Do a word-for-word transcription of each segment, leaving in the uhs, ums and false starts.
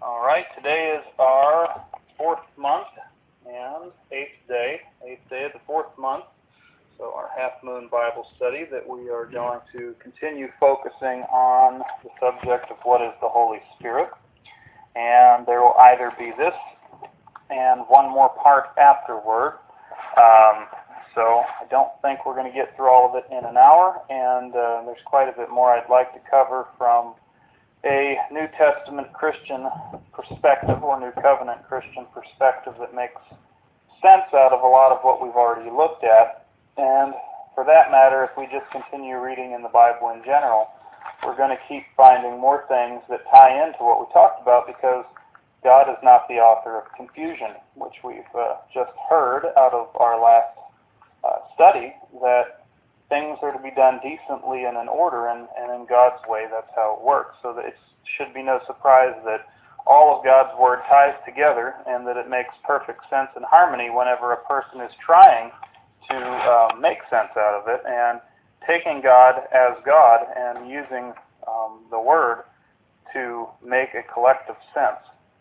All right, today is our fourth month and eighth day, eighth day of the fourth month. So our half moon Bible study that we are going to continue focusing on the subject of what is the Holy Spirit. And there will either be this and one more part afterward. Um, so I don't think we're going to get through all of it in an hour, and uh, there's quite a bit more I'd like to cover from a New Testament Christian perspective or New Covenant Christian perspective that makes sense out of a lot of what we've already looked at. And for that matter, if we just continue reading in the Bible in general, we're going to keep finding more things that tie into what we talked about, because God is not the author of confusion, which we've uh, just heard out of our last uh, study, that things are to be done decently and in order, and, and in God's way. That's how it works. So that it should be no surprise that all of God's Word ties together, and that it makes perfect sense and harmony whenever a person is trying to uh, make sense out of it, and taking God as God and using um, the Word to make a collective sense.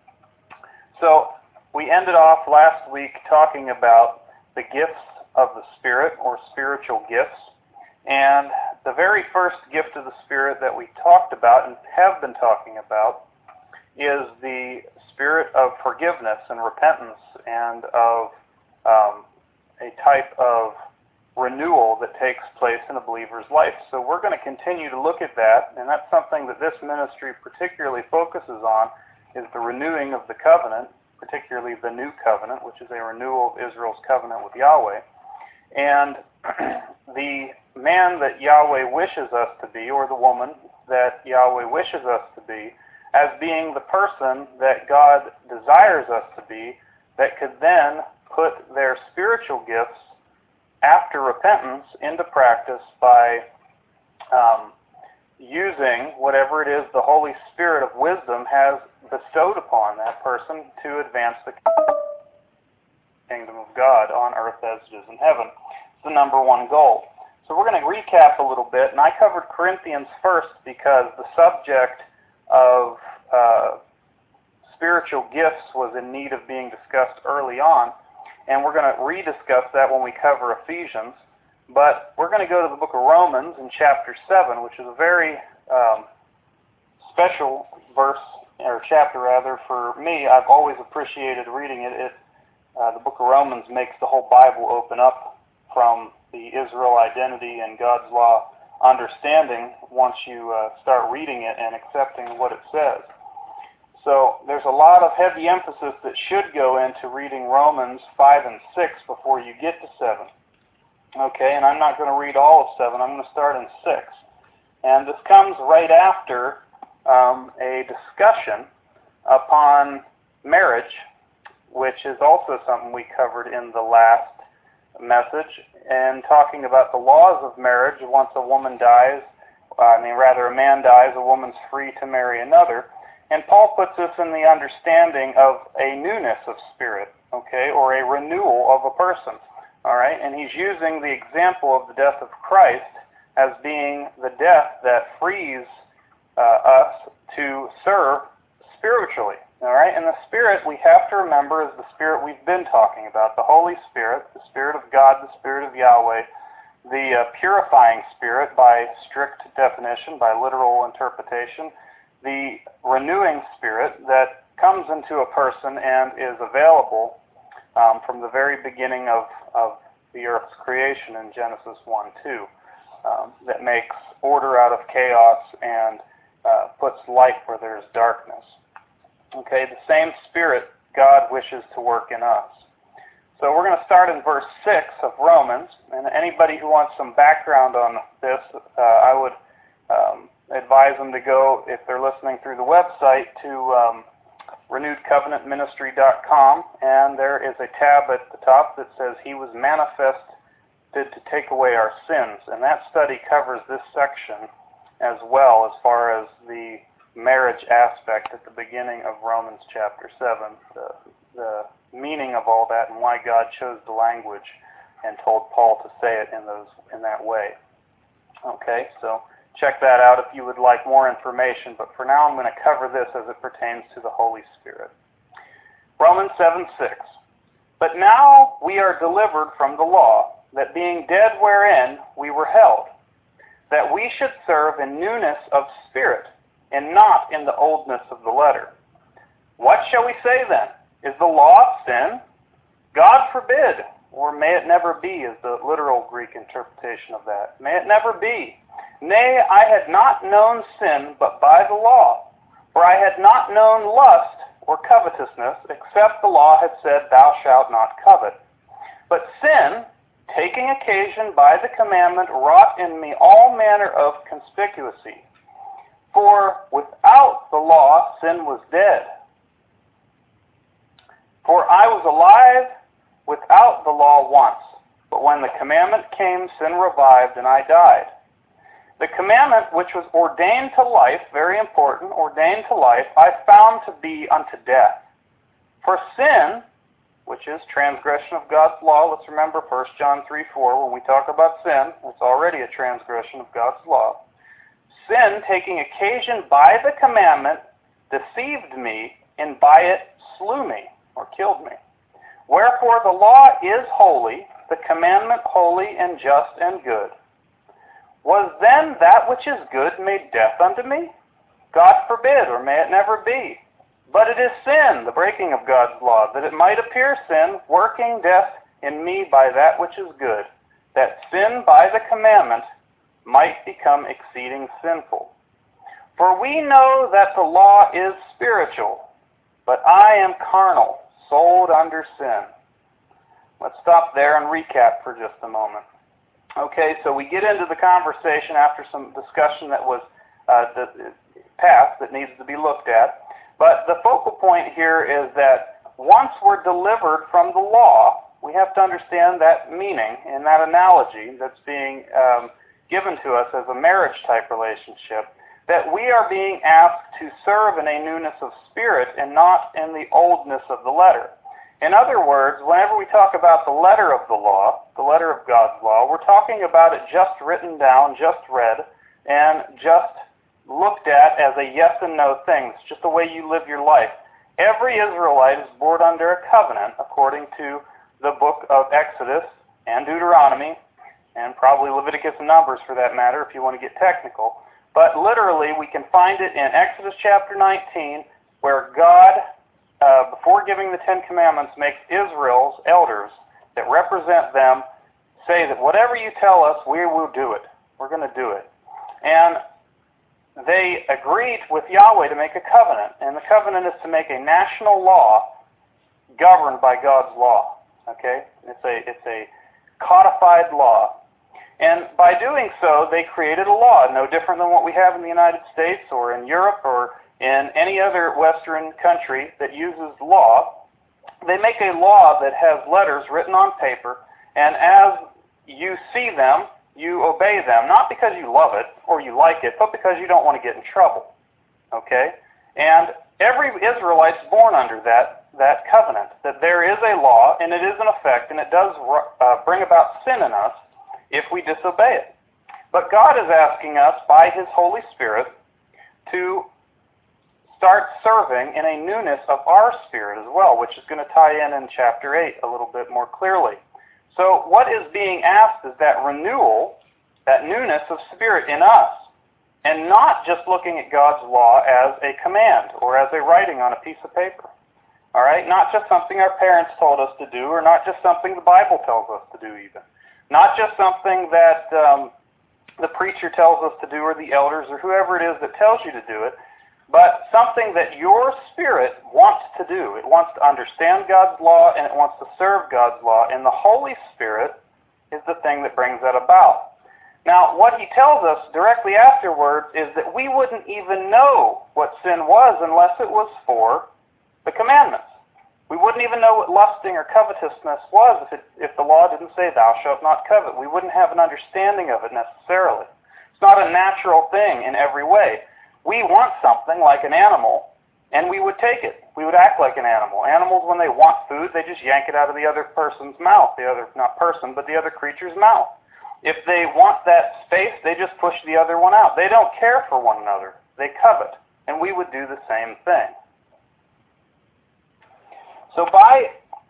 So we ended off last week talking about the gifts of the Spirit, or spiritual gifts. And the very first gift of the Spirit that we talked about and have been talking about is the spirit of forgiveness and repentance, and of um, a type of renewal that takes place in a believer's life. So we're going to continue to look at that, and that's something that this ministry particularly focuses on, is the renewing of the covenant, particularly the new covenant, which is a renewal of Israel's covenant with Yahweh. And the man that Yahweh wishes us to be, or the woman that Yahweh wishes us to be, as being the person that God desires us to be, that could then put their spiritual gifts after repentance into practice by um, using whatever it is the Holy Spirit of wisdom has bestowed upon that person to advance the kingdom of God on earth as it is in heaven. It's the number one goal. So we're going to recap a little bit, and I covered Corinthians first because the subject of uh, spiritual gifts was in need of being discussed early on, and we're going to rediscuss that when we cover Ephesians. But we're going to go to the book of Romans in chapter seven, which is a very um, special verse, or chapter rather, for me. I've always appreciated reading it. it uh, the book of Romans makes the whole Bible open up from the Israel identity and God's law understanding once you uh, start reading it and accepting what it says. So there's a lot of heavy emphasis that should go into reading Romans five and six before you get to seven. Okay, and I'm not going to read all of seven. I'm going to start in six. And this comes right after um, a discussion upon marriage, which is also something we covered in the last message, and talking about the laws of marriage. Once a woman dies, uh, I mean rather a man dies, a woman's free to marry another. And Paul puts us in the understanding of a newness of spirit, okay, or a renewal of a person. All right, and he's using the example of the death of Christ as being the death that frees uh, us to serve spiritually. All right, and the Spirit, we have to remember, is the Spirit we've been talking about, the Holy Spirit, the Spirit of God, the Spirit of Yahweh, the uh, purifying Spirit by strict definition, by literal interpretation, the renewing Spirit that comes into a person and is available um, from the very beginning of, of the earth's creation in Genesis one two, um, that makes order out of chaos and uh, puts light where there's darkness. Okay, the same Spirit God wishes to work in us. So we're going to start in verse six of Romans, and anybody who wants some background on this, uh, I would um, advise them to go, if they're listening through the website, to um, renewed covenant ministry dot com, and there is a tab at the top that says He was manifested to take away our sins, and that study covers this section as well, as far as the marriage aspect at the beginning of Romans chapter seven, the, the meaning of all that and why God chose the language and told Paul to say it in those in that way. Okay, so check that out if you would like more information. But for now, I'm going to cover this as it pertains to the Holy Spirit. Romans seven six. But now we are delivered from the law, that being dead wherein we were held, that we should serve in newness of spirit, and not in the oldness of the letter. What shall we say then? Is the law sin? God forbid, or may it never be, is the literal Greek interpretation of that. May it never be. Nay, I had not known sin but by the law, for I had not known lust or covetousness, except the law had said, Thou shalt not covet. But sin, taking occasion by the commandment, wrought in me all manner of conspicuousy. For without the law sin was dead. For I was alive without the law once, but when the commandment came, sin revived, and I died. The commandment which was ordained to life, very important, ordained to life, I found to be unto death. For sin, which is transgression of God's law, let's remember First John three four, when we talk about sin, it's already a transgression of God's law. Sin, taking occasion by the commandment, deceived me, and by it slew me, or killed me. Wherefore the law is holy, the commandment holy and just and good. Was then that which is good made death unto me? God forbid, or may it never be. But it is sin, the breaking of God's law, that it might appear sin, working death in me by that which is good, that sin by the commandment might become exceeding sinful. For we know that the law is spiritual, but I am carnal, sold under sin. Let's stop there and recap for just a moment. Okay, so we get into the conversation after some discussion that was uh, the, past that needs to be looked at. But the focal point here is that once we're delivered from the law, we have to understand that meaning and that analogy that's being um, given to us as a marriage-type relationship, that we are being asked to serve in a newness of spirit and not in the oldness of the letter. In other words, whenever we talk about the letter of the law, the letter of God's law, we're talking about it just written down, just read, and just looked at as a yes and no thing. It's just the way you live your life. Every Israelite is born under a covenant according to the book of Exodus and Deuteronomy, and probably Leviticus and Numbers for that matter if you want to get technical. But literally we can find it in Exodus chapter nineteen where God, uh, before giving the Ten Commandments, makes Israel's elders that represent them say that whatever you tell us, we will do it. We're going to do it. And they agreed with Yahweh to make a covenant, and the covenant is to make a national law governed by God's law. Okay? It's a, it's a codified law. And by doing so, they created a law, no different than what we have in the United States or in Europe or in any other Western country that uses law. They make a law that has letters written on paper, and as you see them, you obey them, not because you love it or you like it, but because you don't want to get in trouble. Okay? And every Israelite's born under that, that covenant, that there is a law, and it is in effect, and it does uh, bring about sin in us if we disobey it. But God is asking us, by His Holy Spirit, to start serving in a newness of our spirit as well, which is going to tie in in chapter eight a little bit more clearly. So what is being asked is that renewal, that newness of spirit in us, and not just looking at God's law as a command or as a writing on a piece of paper. All right? Not just something our parents told us to do, or not just something the Bible tells us to do even. Not just something that um, the preacher tells us to do, or the elders, or whoever it is that tells you to do it, but something that your spirit wants to do. It wants to understand God's law, and it wants to serve God's law, and the Holy Spirit is the thing that brings that about. Now, what he tells us directly afterwards is that we wouldn't even know what sin was unless it was for the commandments. We wouldn't even know what lusting or covetousness was if, it, if the law didn't say, thou shalt not covet. We wouldn't have an understanding of it necessarily. It's not a natural thing in every way. We want something like an animal, and we would take it. We would act like an animal. Animals, when they want food, they just yank it out of the other person's mouth, the other, not person, but the other creature's mouth. If they want that space, they just push the other one out. They don't care for one another. They covet. And we would do the same thing. So by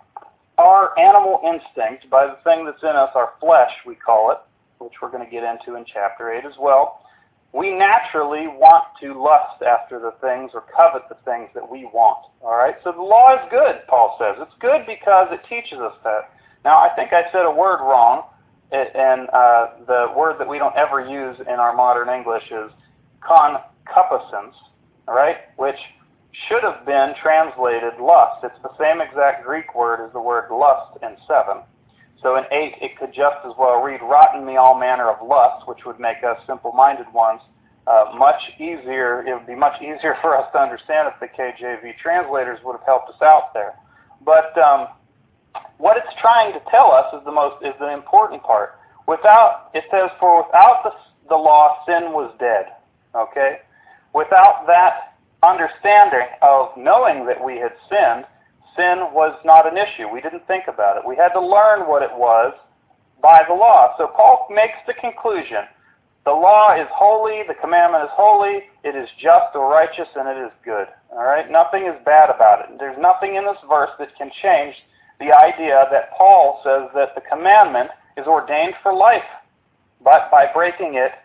our animal instinct, by the thing that's in us, our flesh, we call it, which we're going to get into in chapter eight as well, we naturally want to lust after the things or covet the things that we want. All right? So the law is good, Paul says. It's good because it teaches us that. Now, I think I said a word wrong, and uh, the word that we don't ever use in our modern English is concupiscence, all right, which should have been translated lust. It's the same exact Greek word as the word lust in seven. So in eight, it could just as well read, "Rot in me all manner of lust," which would make us simple-minded ones uh, much easier. It would be much easier for us to understand if the K J V translators would have helped us out there. But um, what it's trying to tell us is the most is the important part. Without, it says, "For without the, the law, sin was dead." Okay? Without that understanding of knowing that we had sinned, sin was not an issue. We didn't think about it. We had to learn what it was by the law. So Paul makes the conclusion, the law is holy, the commandment is holy, it is just or righteous, and it is good. All right? Nothing is bad about it. There's nothing in this verse that can change the idea that Paul says that the commandment is ordained for life, but by breaking it,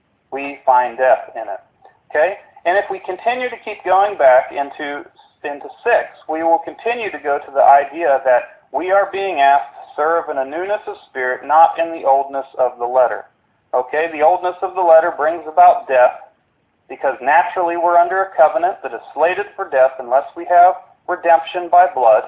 we find death in it. Okay? And if we continue to keep going back into into six, we will continue to go to the idea that we are being asked to serve in a newness of spirit, not in the oldness of the letter. Okay, the oldness of the letter brings about death because naturally we're under a covenant that is slated for death unless we have redemption by blood.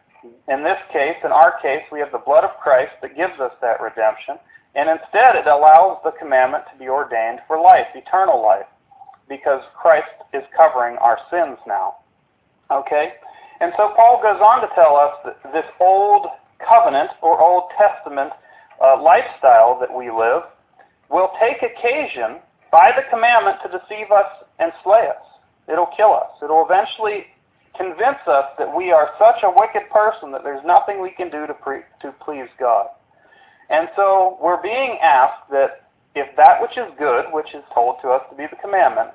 In this case, in our case, we have the blood of Christ that gives us that redemption, and instead it allows the commandment to be ordained for life, eternal life, because Christ is covering our sins now. Okay? And so Paul goes on to tell us that this old covenant or Old Testament uh, lifestyle that we live will take occasion by the commandment to deceive us and slay us. It'll kill us. It'll eventually convince us that we are such a wicked person that there's nothing we can do to, pre- to please God. And so we're being asked that if that which is good, which is told to us to be the commandment,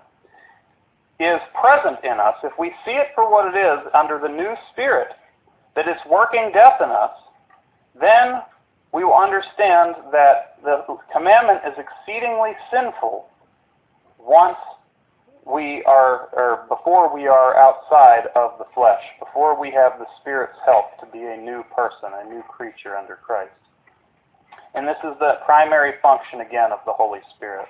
is present in us, if we see it for what it is under the new spirit, that it's working death in us, then we will understand that the commandment is exceedingly sinful once we are, or before we are outside of the flesh, before we have the Spirit's help to be a new person, a new creature under Christ. And this is the primary function, again, of the Holy Spirit.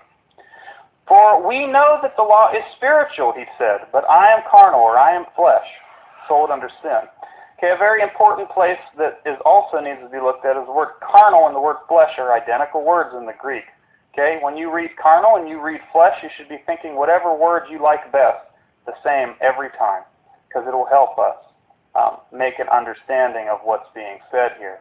"For we know that the law is spiritual," he said, "but I am carnal," or I am flesh, sold under sin. Okay, a very important place that is also needs to be looked at is the word carnal and the word flesh are identical words in the Greek. Okay, when you read carnal and you read flesh, you should be thinking whatever word you like best, the same every time, because it will help us um, make an understanding of what's being said here.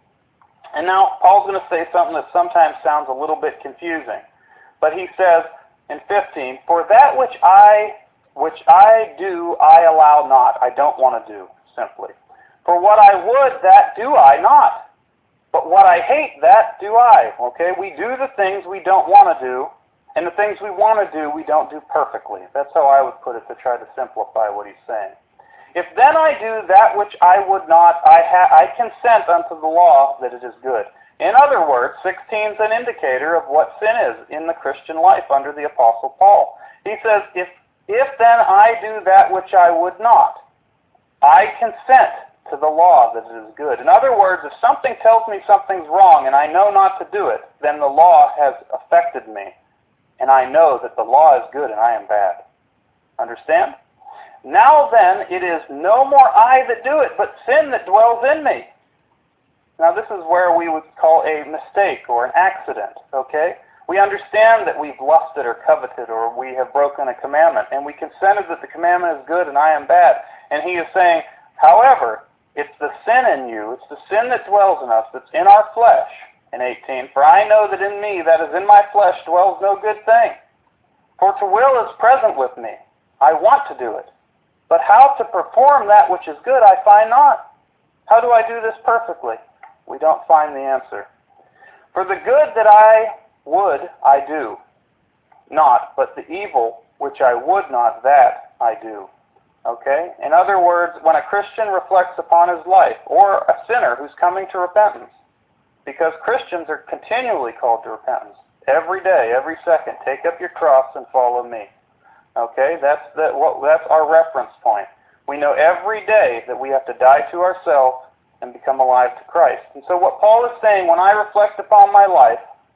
And now Paul's going to say something that sometimes sounds a little bit confusing, but he says in fifteen, "For that which I which I do, I allow not." I don't want to do, simply. "For what I would, that do I not. But what I hate, that do I." Okay, we do the things we don't want to do, and the things we want to do, we don't do perfectly. That's how I would put it to try to simplify what he's saying. "If then I do that which I would not, I, ha- I consent unto the law that it is good." In other words, sixteen is an indicator of what sin is in the Christian life under the Apostle Paul. He says, if, if then I do that which I would not, I consent to the law that it is good. In other words, if something tells me something's wrong and I know not to do it, then the law has affected me, and I know that the law is good and I am bad. Understand? "Now then, it is no more I that do it, but sin that dwells in me." Now this is where we would call a mistake or an accident, okay? We understand that we've lusted or coveted or we have broken a commandment, and we consented that the commandment is good and I am bad. And he is saying, however, it's the sin in you, it's the sin that dwells in us, that's in our flesh, in eighteen, "For I know that in me, that is in my flesh, dwells no good thing. For to will is present with me. I want to do it. But how to perform that which is good I find not. How do I do this perfectly?" We don't find the answer. For the good that I would, I do not, but the evil which I would not, that I do. Okay? In other words, when a Christian reflects upon his life, or a sinner who's coming to repentance, because Christians are continually called to repentance, every day, every second, take up your cross and follow me. Okay? That's the, what, that's our reference point. We know every day that we have to die to ourselves and become alive to Christ. And so what Paul is saying, when I reflect upon my life,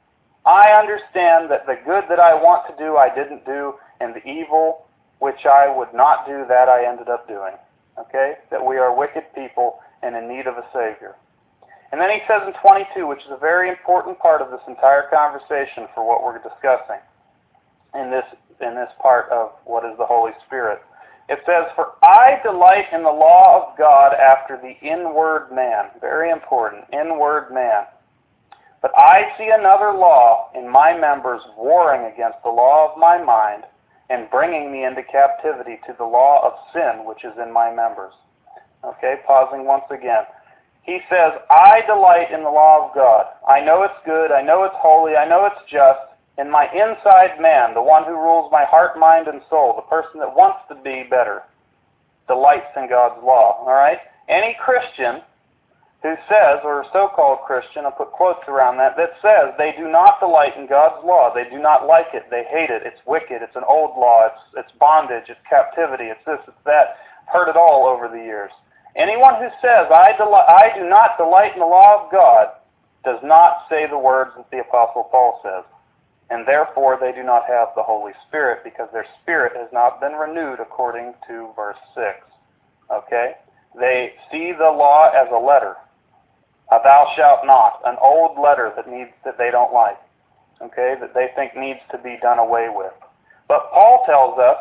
I understand that the good that I want to do, I didn't do, and the evil which I would not do, that I ended up doing. Okay? That we are wicked people and in need of a Savior. And then he says in twenty-two, which is a very important part of this entire conversation for what we're discussing in this, in this part of what is the Holy Spirit. It says, for I delight in the law of God after the inward man. Very important, inward man. But I see another law in my members warring against the law of my mind and bringing me into captivity to the law of sin which is in my members. Okay, pausing once again. He says, I delight in the law of God. I know it's good, I know it's holy, I know it's just. And my inside man, the one who rules my heart, mind, and soul, the person that wants to be better, delights in God's law. All right? Any Christian who says, or a so-called Christian, I'll put quotes around that, that says they do not delight in God's law, they do not like it, they hate it, it's wicked, it's an old law, it's, it's bondage, it's captivity, it's this, it's that, heard it all over the years. Anyone who says, I, deli- I do not delight in the law of God, does not say the words that the Apostle Paul says. And therefore they do not have the Holy Spirit, because their spirit has not been renewed according to verse six. Okay? They see the law as a letter. A thou shalt not, an old letter that needs that they don't like. Okay? That they think needs to be done away with. But Paul tells us,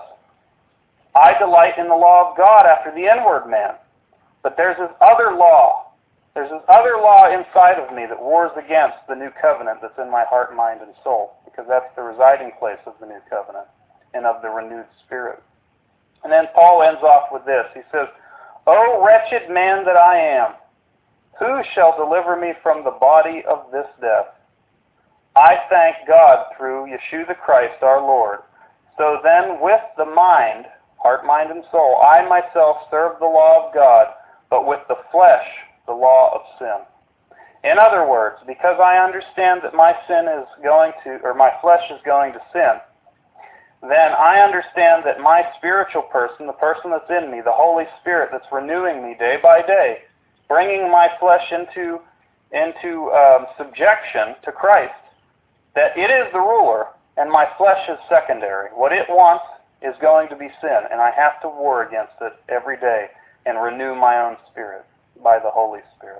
I delight in the law of God after the inward man. But there's this other law. There's this other law inside of me that wars against the new covenant that's in my heart, mind, and soul, because that's the residing place of the new covenant and of the renewed spirit. And then Paul ends off with this. He says, O wretched man that I am, who shall deliver me from the body of this death? I thank God through Yeshua the Christ our Lord. So then with the mind, heart, mind, and soul, I myself serve the law of God, but with the flesh, the law of sin. In other words, because I understand that my sin is going to, or my flesh is going to sin, then I understand that my spiritual person, the person that's in me, the Holy Spirit that's renewing me day by day, bringing my flesh into, into um, subjection to Christ, that it is the ruler and my flesh is secondary. What it wants is going to be sin, and I have to war against it every day and renew my own spirit by the Holy Spirit.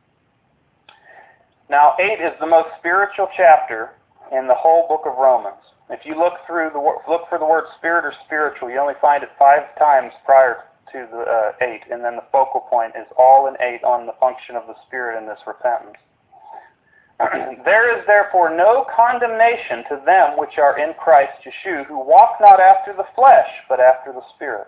Now, eight is the most spiritual chapter in the whole book of Romans. If you look through the look for the word spirit or spiritual, you only find it five times prior to the uh, eight, and then the focal point is all in eight on the function of the Spirit in this repentance. There is therefore no condemnation to them which are in Christ Yeshua, who walk not after the flesh, but after the Spirit.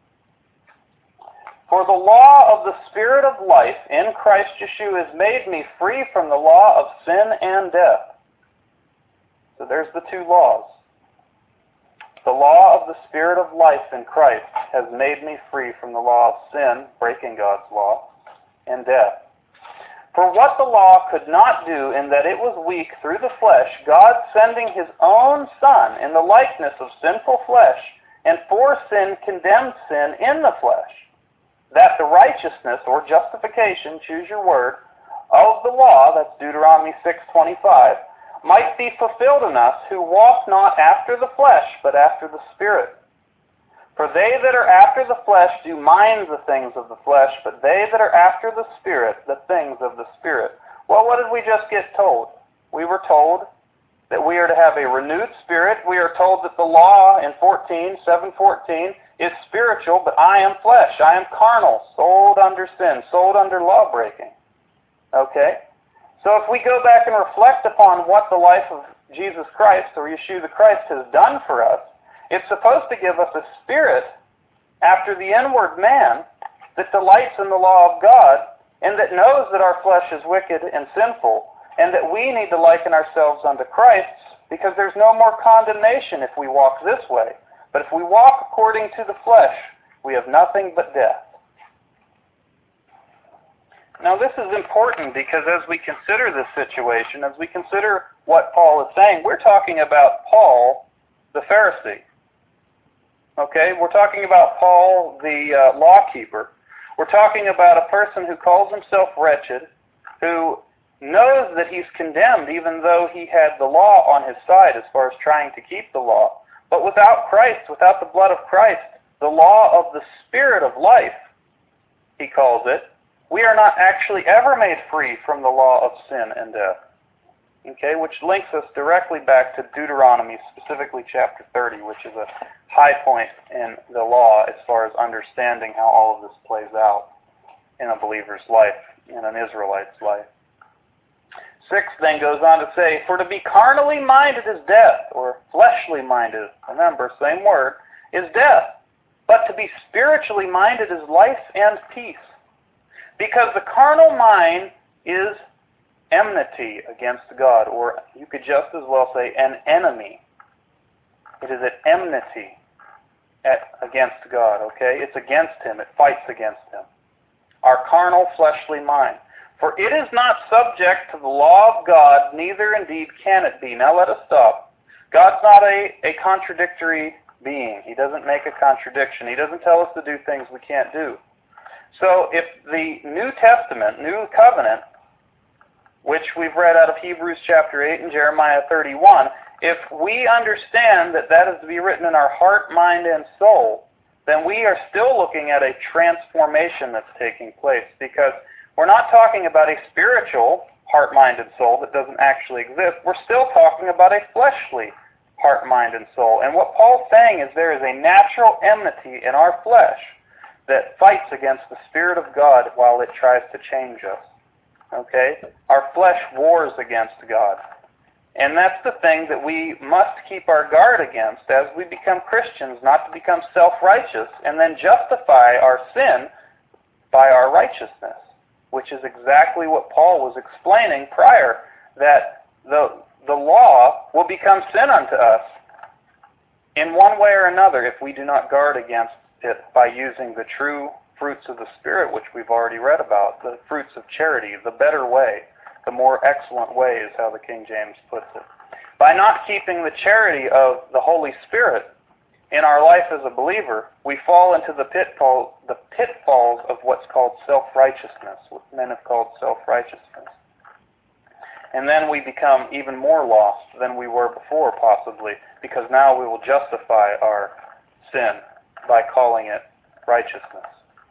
For the law of the Spirit of life in Christ Yeshua has made me free from the law of sin and death. So there's the two laws. The law of the Spirit of life in Christ has made me free from the law of sin, breaking God's law, and death. For what the law could not do in that it was weak through the flesh, God sending his own Son in the likeness of sinful flesh, and for sin condemned sin in the flesh, that the righteousness, or justification, choose your word, of the law, that's Deuteronomy six twenty-five, might be fulfilled in us who walk not after the flesh, but after the Spirit. For they that are after the flesh do mind the things of the flesh, but they that are after the Spirit, the things of the Spirit. Well, what did we just get told? We were told that we are to have a renewed spirit. We are told that the law in fourteen, seven fourteen is spiritual, but I am flesh. I am carnal, sold under sin, sold under law-breaking. Okay? So if we go back and reflect upon what the life of Jesus Christ, or Yeshua the Christ, has done for us, it's supposed to give us a spirit after the inward man that delights in the law of God and that knows that our flesh is wicked and sinful and that we need to liken ourselves unto Christ, because there's no more condemnation if we walk this way. But if we walk according to the flesh, we have nothing but death. Now this is important because as we consider this situation, as we consider what Paul is saying, we're talking about Paul, the Pharisee. Okay, we're talking about Paul, the uh, law keeper. We're talking about a person who calls himself wretched, who knows that he's condemned even though he had the law on his side as far as trying to keep the law. But without Christ, without the blood of Christ, the law of the Spirit of life, he calls it, we are not actually ever made free from the law of sin and death. Okay, which links us directly back to Deuteronomy, specifically chapter thirty, which is a high point in the law as far as understanding how all of this plays out in a believer's life, in an Israelite's life. Six then goes on to say, for to be carnally minded is death, or fleshly minded, remember, same word, is death. But to be spiritually minded is life and peace. Because the carnal mind is enmity against God, or you could just as well say an enemy. It is at enmity at, against God, okay? It's against Him. It fights against Him. Our carnal, fleshly mind. For it is not subject to the law of God, neither indeed can it be. Now let us stop. God's not a, a contradictory being. He doesn't make a contradiction. He doesn't tell us to do things we can't do. So if the New Testament, New Covenant, which we've read out of Hebrews chapter eight and Jeremiah thirty-one, if we understand that that is to be written in our heart, mind, and soul, then we are still looking at a transformation that's taking place, because we're not talking about a spiritual heart, mind, and soul that doesn't actually exist. We're still talking about a fleshly heart, mind, and soul. And what Paul's saying is there is a natural enmity in our flesh that fights against the Spirit of God while it tries to change us. Okay? Our flesh wars against God. And that's the thing that we must keep our guard against as we become Christians, not to become self-righteous and then justify our sin by our righteousness, which is exactly what Paul was explaining prior, that the, the law will become sin unto us in one way or another if we do not guard against it by using the true fruits of the Spirit, which we've already read about, the fruits of charity, the better way, the more excellent way is how the King James puts it. By not keeping the charity of the Holy Spirit in our life as a believer, we fall into the pitfall, the pitfalls of what's called self-righteousness, what men have called self-righteousness. And then we become even more lost than we were before, possibly, because now we will justify our sin by calling it righteousness.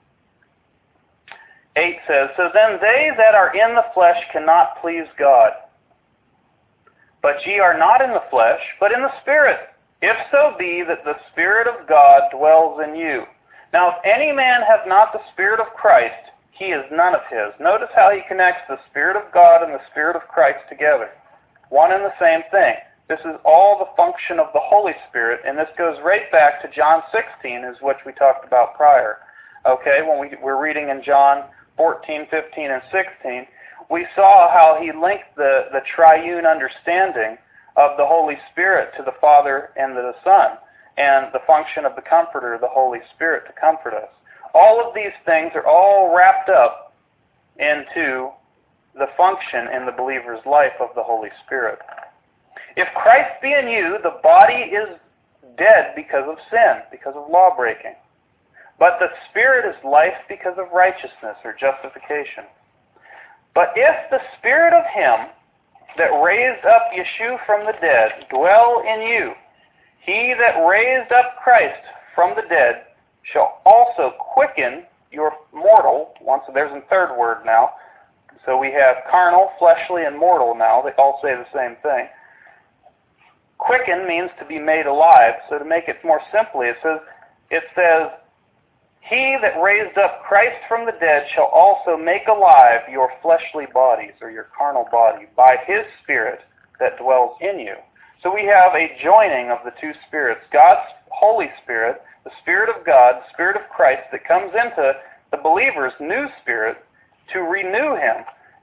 eight says, so then they that are in the flesh cannot please God. But ye are not in the flesh, but in the Spirit, if so be that the Spirit of God dwells in you. Now if any man have not the Spirit of Christ, he is none of his. Notice how he connects the Spirit of God and the Spirit of Christ together. One and the same thing. This is all the function of the Holy Spirit, and this goes right back to John sixteen, is what we talked about prior. Okay, when we were reading in John fourteen, fifteen, and sixteen, we saw how he linked the, the triune understanding of the Holy Spirit to the Father and the Son, and the function of the Comforter, the Holy Spirit, to comfort us. All of these things are all wrapped up into the function in the believer's life of the Holy Spirit. If Christ be in you, the body is dead because of sin, because of law-breaking. But the Spirit is life because of righteousness or justification. But if the Spirit of Him that raised up Yeshua from the dead dwell in you, He that raised up Christ from the dead shall also quicken your mortal, once there's a third word now, so we have carnal, fleshly, and mortal now, they all say the same thing. Quicken means to be made alive, so to make it more simply, it says, it says, He that raised up Christ from the dead shall also make alive your fleshly bodies, or your carnal body, by His Spirit that dwells in you. So we have a joining of the two spirits, God's Holy Spirit, the Spirit of God, the Spirit of Christ that comes into the believer's new spirit to renew him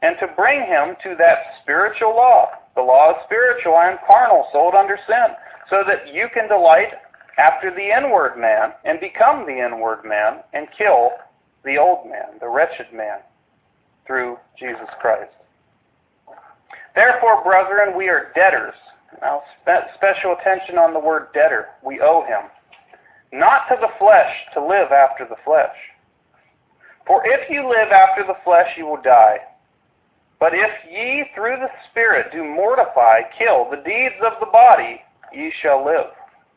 and to bring him to that spiritual law. The law is spiritual and carnal, sold under sin, so that you can delight after the inward man and become the inward man and kill the old man, the wretched man, through Jesus Christ. Therefore, brethren, we are debtors. Now, spe- special attention on the word debtor. We owe him. Not to the flesh, to live after the flesh. For if you live after the flesh, you will die. But if ye through the Spirit do mortify, kill the deeds of the body, ye shall live.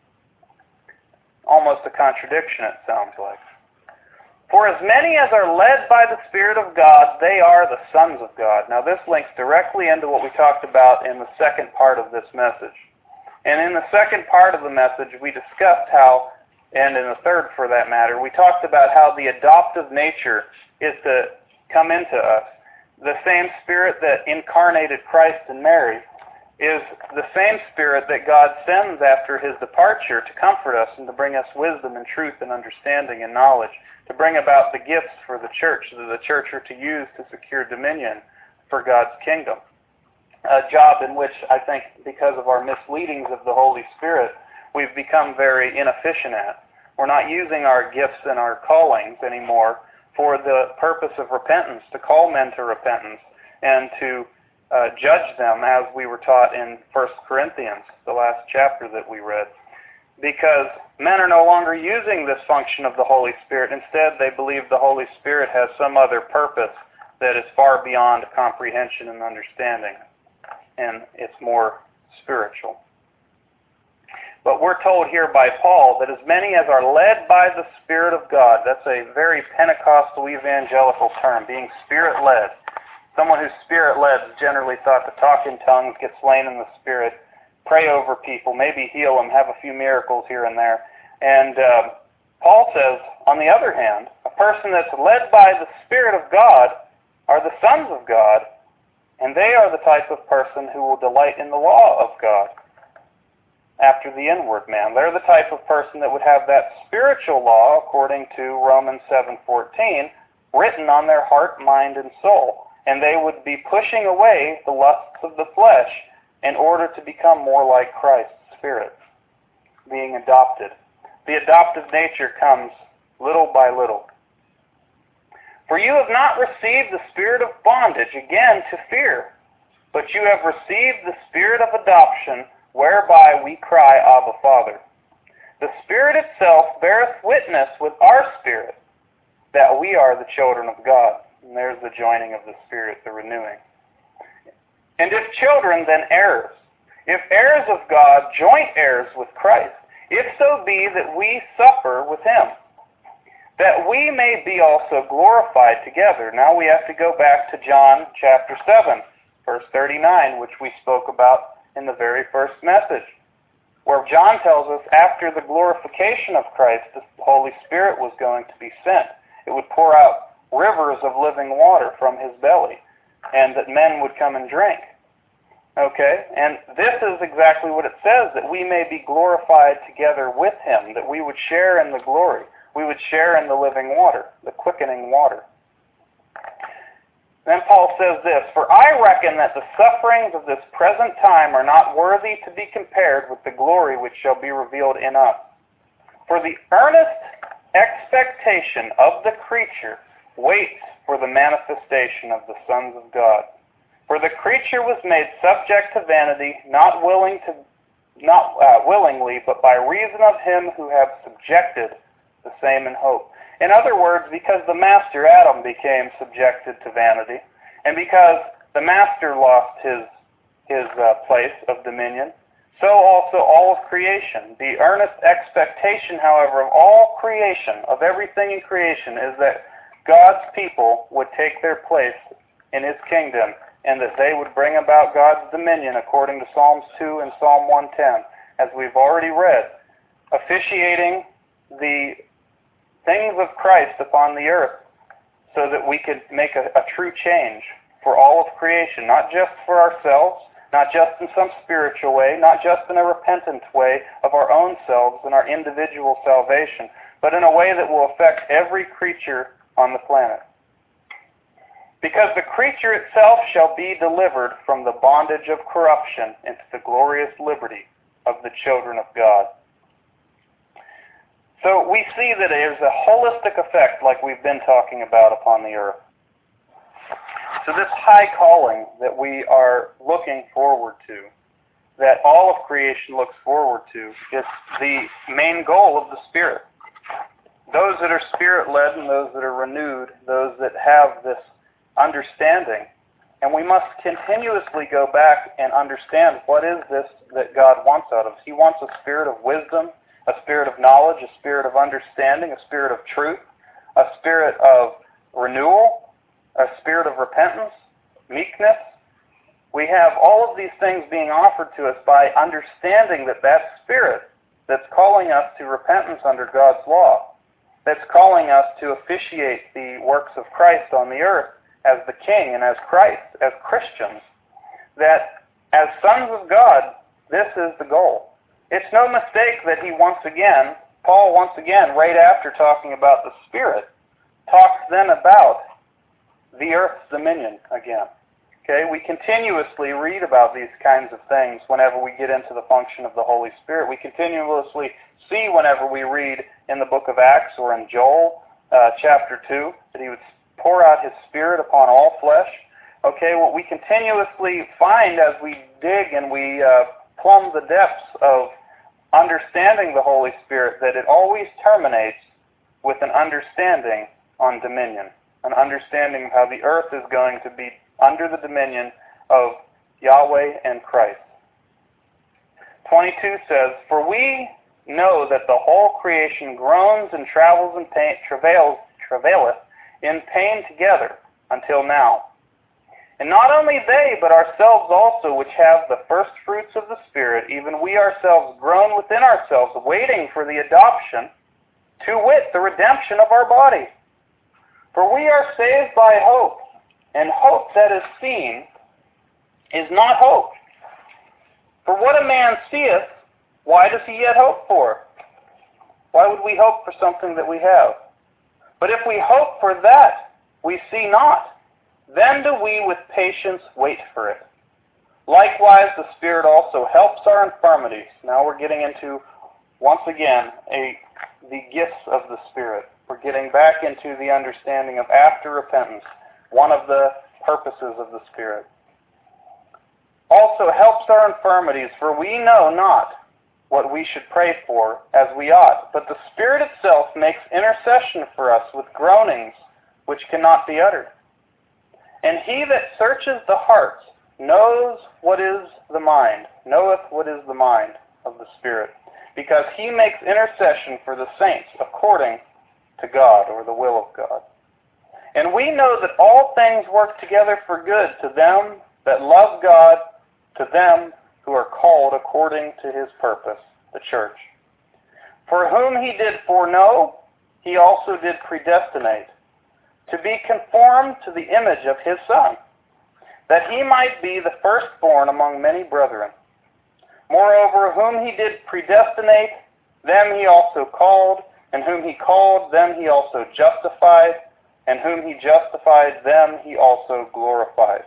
Almost a contradiction, it sounds like. For as many as are led by the Spirit of God, they are the sons of God. Now this links directly into what we talked about in the second part of this message. And in the second part of the message, we discussed how, and in the third for that matter, we talked about how the adoptive nature is to come into us. The same Spirit that incarnated Christ and Mary is the same Spirit that God sends after his departure to comfort us and to bring us wisdom and truth and understanding and knowledge, to bring about the gifts for the church that the church are to use to secure dominion for God's kingdom. A job in which I think because of our misleadings of the Holy Spirit, we've become very inefficient at. We're not using our gifts and our callings anymore for the purpose of repentance, to call men to repentance and to uh, judge them as we were taught in First Corinthians, the last chapter that we read. Because men are no longer using this function of the Holy Spirit. Instead, they believe the Holy Spirit has some other purpose that is far beyond comprehension and understanding, and it's more spiritual. But we're told here by Paul that as many as are led by the Spirit of God, that's a very Pentecostal evangelical term, being Spirit-led. Someone who's Spirit-led is generally thought to talk in tongues, get slain in the Spirit, pray over people, maybe heal them, have a few miracles here and there. And uh, Paul says, on the other hand, a person that's led by the Spirit of God are the sons of God, and they are the type of person who will delight in the law of God after the inward man. They're the type of person that would have that spiritual law, according to Romans seven fourteen, written on their heart, mind, and soul. And they would be pushing away the lusts of the flesh in order to become more like Christ's Spirit, being adopted. The adoptive nature comes little by little. For you have not received the spirit of bondage, again, to fear, but you have received the Spirit of adoption, whereby we cry, Abba, Father. The Spirit itself beareth witness with our spirit that we are the children of God. And there's the joining of the Spirit, the renewing. And if children, then heirs. If heirs of God, joint heirs with Christ, if so be that we suffer with him, that we may be also glorified together. Now we have to go back to John chapter seven, verse thirty-nine, which we spoke about in the very first message, where John tells us after the glorification of Christ, the Holy Spirit was going to be sent. It would pour out rivers of living water from his belly, and that men would come and drink. Okay? And this is exactly what it says, that we may be glorified together with him, that we would share in the glory. We would share in the living water, the quickening water. Then Paul says this, For I reckon that the sufferings of this present time are not worthy to be compared with the glory which shall be revealed in us. For the earnest expectation of the creature waits for the manifestation of the sons of God. For the creature was made subject to vanity, not willing to, not uh, willingly, but by reason of him who hath subjected the same in hope. In other words, because the master Adam became subjected to vanity, and because the master lost his his uh, place of dominion, so also all of creation. The earnest expectation, however, of all creation, of everything in creation, is that God's people would take their place in his kingdom, and that they would bring about God's dominion according to Psalms two and Psalm one ten, as we've already read, officiating the things of Christ upon the earth so that we could make a, a true change for all of creation, not just for ourselves, not just in some spiritual way, not just in a repentant way of our own selves and our individual salvation, but in a way that will affect every creature on the planet. Because the creature itself shall be delivered from the bondage of corruption into the glorious liberty of the children of God. So we see that there's a holistic effect, like we've been talking about, upon the earth. So this high calling that we are looking forward to, that all of creation looks forward to, is the main goal of the Spirit. Those that are Spirit-led and those that are renewed, those that have this understanding. And we must continuously go back and understand what is this that God wants out of us. He wants a spirit of wisdom, a spirit of knowledge, a spirit of understanding, a spirit of truth, a spirit of renewal, a spirit of repentance, meekness. We have all of these things being offered to us by understanding that that spirit that's calling us to repentance under God's law, that's calling us to officiate the works of Christ on the earth as the King and as Christ, as Christians, that as sons of God, this is the goal. It's no mistake that he once again, Paul once again, right after talking about the Spirit, talks then about the earth's dominion again. Okay, we continuously read about these kinds of things whenever we get into the function of the Holy Spirit. We continuously see whenever we read in the book of Acts or in Joel uh, chapter two that he would pour out his Spirit upon all flesh. Okay, what we continuously find as we dig and we uh, plumb the depths of understanding the Holy Spirit, that it always terminates with an understanding on dominion, an understanding of how the earth is going to be under the dominion of Yahweh and Christ. twenty-two says, "For we know that the whole creation groans and travels and pain, travails, travaileth in pain together until now. And not only they, but ourselves also, which have the first fruits of the Spirit, even we ourselves groan within ourselves, waiting for the adoption, to wit, the redemption of our body. For we are saved by hope, and hope that is seen is not hope. For what a man seeth, why does he yet hope for? Why would we hope for something that we have? But if we hope for that we see not, then do we with patience wait for it. Likewise, the Spirit also helps our infirmities." Now we're getting into, once again, a the gifts of the Spirit. We're getting back into the understanding of after repentance, one of the purposes of the Spirit. "Also helps our infirmities, for we know not what we should pray for as we ought, but the Spirit itself makes intercession for us with groanings which cannot be uttered. And he that searches the hearts knows what is the mind, knoweth what is the mind of the Spirit, because he makes intercession for the saints according to God," or the will of God. "And we know that all things work together for good to them that love God, to them who are called according to his purpose," the church. "For whom he did foreknow, he also did predestinate, to be conformed to the image of his Son, that he might be the firstborn among many brethren. Moreover, whom he did predestinate, them he also called, and whom he called, them he also justified, and whom he justified, them he also glorified."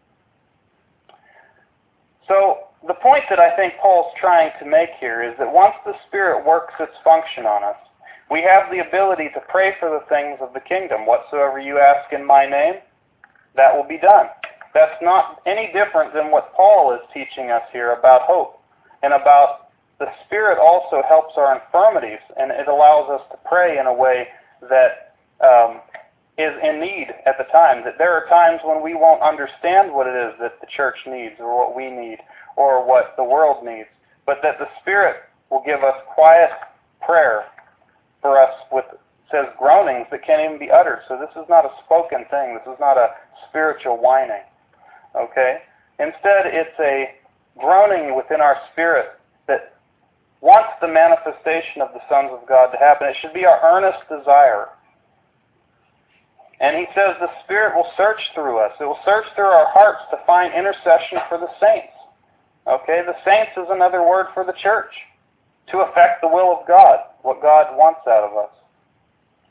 So, the point that I think Paul's trying to make here is that once the Spirit works its function on us, we have the ability to pray for the things of the kingdom. "Whatsoever you ask in my name, that will be done." That's not any different than what Paul is teaching us here about hope, and about the Spirit also helps our infirmities, and it allows us to pray in a way that um, is in need at the time. That there are times when we won't understand what it is that the church needs, or what we need, or what the world needs, but that the Spirit will give us quiet prayer for us with, it says, groanings that can't even be uttered. So this is not a spoken thing. This is not a spiritual whining. Okay? Instead, it's a groaning within our spirit that wants the manifestation of the sons of God to happen. It should be our earnest desire. And he says the Spirit will search through us. It will search through our hearts to find intercession for the saints. Okay? The saints is another word for the church, to effect the will of God, what God wants out of us.